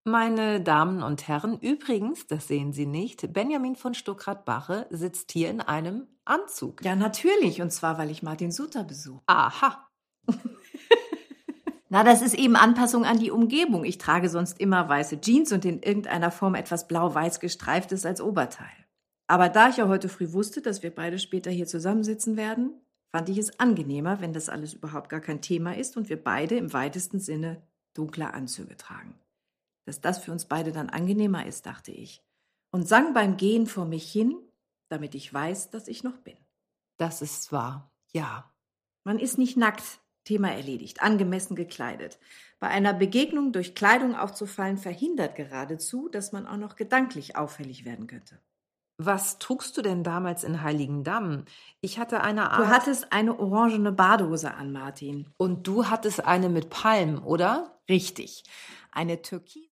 Meine Damen und Herren, übrigens, das sehen Sie nicht, Benjamin von Stuckrad-Barre sitzt hier in einem Anzug. Ja, natürlich. Und zwar, weil ich Martin Sutter besuche. Aha. Na, das ist eben Anpassung an die Umgebung. Ich trage sonst immer weiße Jeans und in irgendeiner Form etwas blau-weiß gestreiftes als Oberteil. Aber da ich ja heute früh wusste, dass wir beide später hier zusammensitzen werden, fand ich es angenehmer, wenn das alles überhaupt gar kein Thema ist und wir beide im weitesten Sinne dunkle Anzüge tragen. Dass das für uns beide dann angenehmer ist, dachte ich. Und sang beim Gehen vor mich hin, damit ich weiß, dass ich noch bin. Das ist wahr, ja. Man ist nicht nackt, Thema erledigt, angemessen gekleidet. Bei einer Begegnung durch Kleidung aufzufallen, verhindert geradezu, dass man auch noch gedanklich auffällig werden könnte. Was trugst du denn damals in Heiligendamm? Ich hatte eine Art... Du hattest eine orangene Badehose an, Martin. Und du hattest eine mit Palmen, oder? Richtig. Eine Türkis...